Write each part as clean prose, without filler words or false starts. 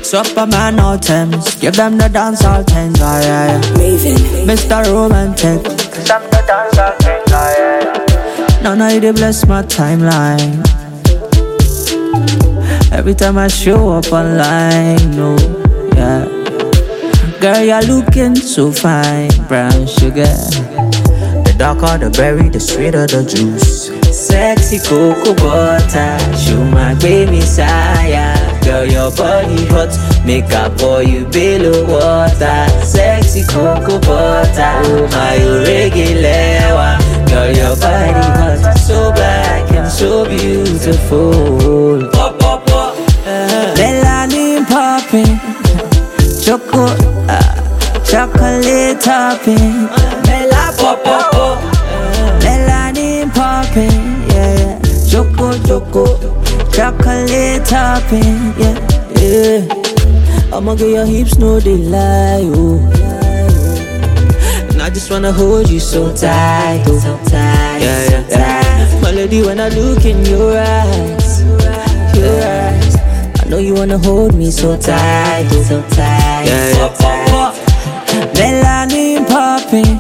Superman no Thames, give them the dance all things, yeah. Mr. Romantic, cause I'm the dance all things, yeah. None of you bless my timeline. Every time I show up online, no, yeah. Girl, you're looking so fine, brown sugar. The darker the berry, the sweeter the juice. Sexy cocoa butter, show my baby messiah. Girl, your body hot, make up for you below water. Sexy cocoa butter, oh my regular. Girl, your body hot, so black and so beautiful. Pop, pop, pop. Melanin popping, chocolate topping. Mela pop, pop, pop. Melanin popping, yeah. Choco, chocolate topping, yeah. I'ma get your hips, no they lie, oh. And I just wanna hold you so tight, oh. So tight, yeah. My lady, when I look in your eyes, I know you wanna hold me so tight, oh. So tight, yeah. Melanin popping,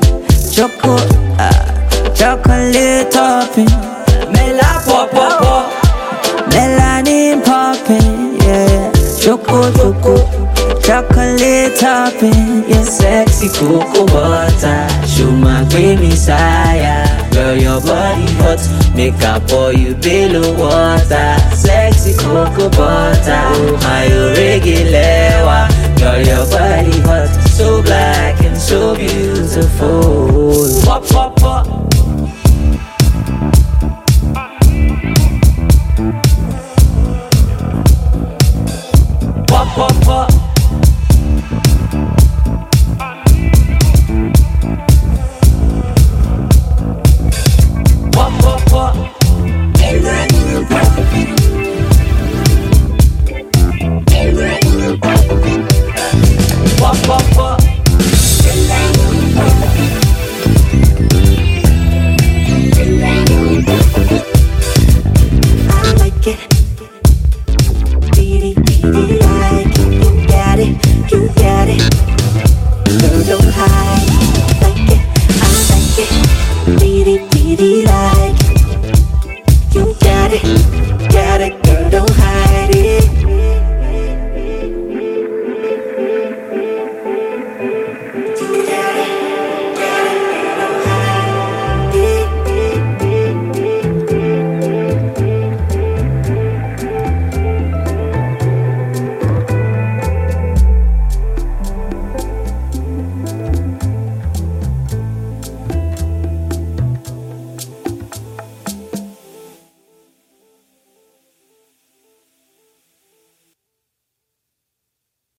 chocolate topping. Mela pop, pop, pop. Melanin popping, yeah. Choco, chocolate topping, yeah. Sexy cocoa butter, show my baby messiah. Girl, your body hot, make up for you below water. Sexy cocoa butter, oh my regular. Girl, your body hot, so black and so beautiful. Pop, pop, pop.